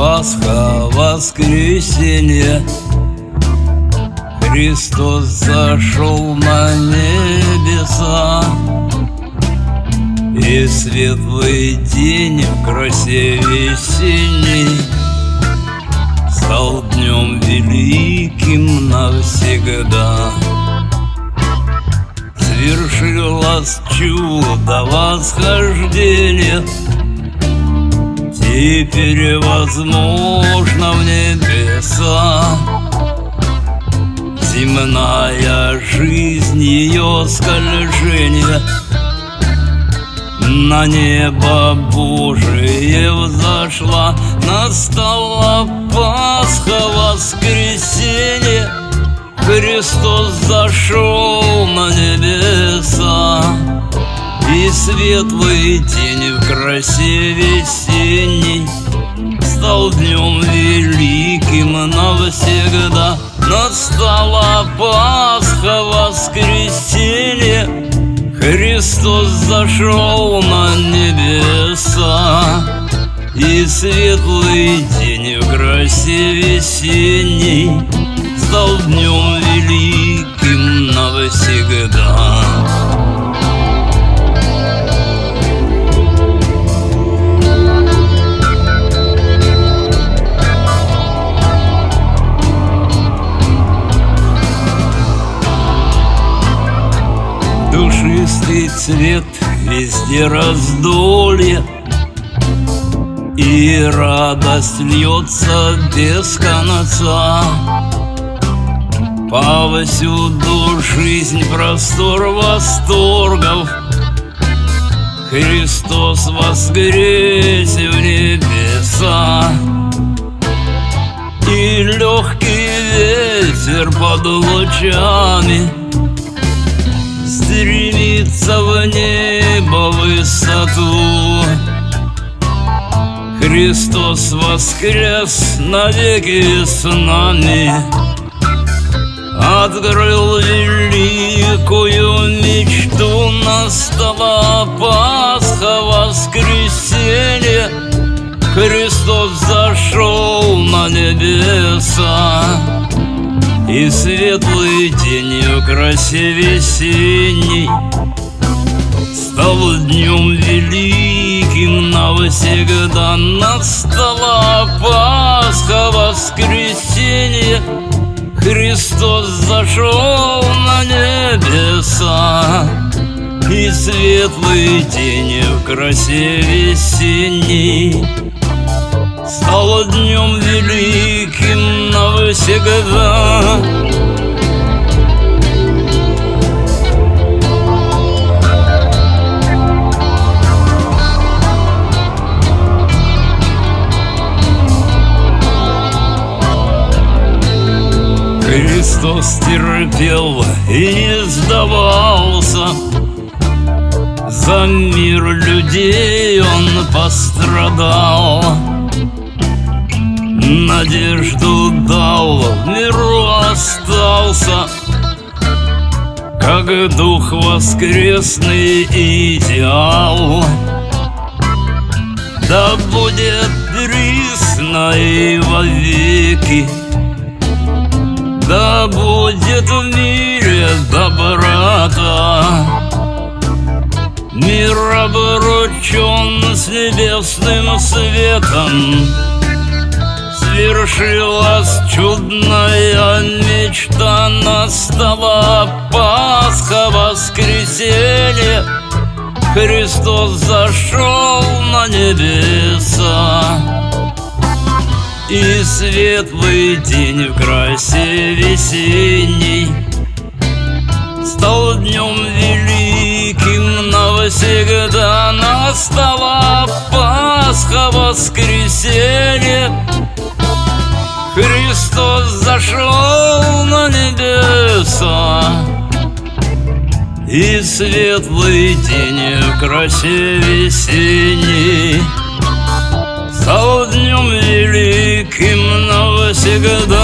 Пасха, воскресенье, Христос зашел на небеса, и светлый день в красе весенней стал днем великим навсегда. Свершилось чудо восхождения, теперь возможно в небеса. Земная жизнь, ее скольжение на небо Божие взошла. Настала Пасха, воскресенье, Христос зашел на небеса, и светлый день в красе весенней стал днем великим навсегда. Настала Пасха, воскресенье, Христос зашел на небеса, и светлый день в красе весенней стал днем великим навсегда. Душистый цвет, везде раздолье, и радость льется без конца. Повсюду жизнь, простор восторгов, Христос воскрес в небеса, и легкий ветер под лучами стремится в небо высоту. Христос воскрес навеки с нами, открыл великую мечту. Настала Пасха, воскресенье, Христос зашел на небеса, и светлый день в красе весенней стал днем великим навсегда. Настала Пасха, воскресенье, Христос зашел на небеса, и светлый день в красе весенней стал днем великим навсегда. Христос терпел и не сдавался, за мир людей Он пострадал, надежду дал, в миру остался, как дух воскресный идеал. Да будет присно и вовеки, да будет в мире доброта. Мир обручен с небесным светом, свершилась чудная мечта. Настала Пасха, воскресенье, Христос зашел на небеса, и светлый день в красе весенней стал днем великим навсегда. Настала Пасха, воскресенье, Христос зашел на небеса, и светлый день в красе весенней стал днем великим навсегда.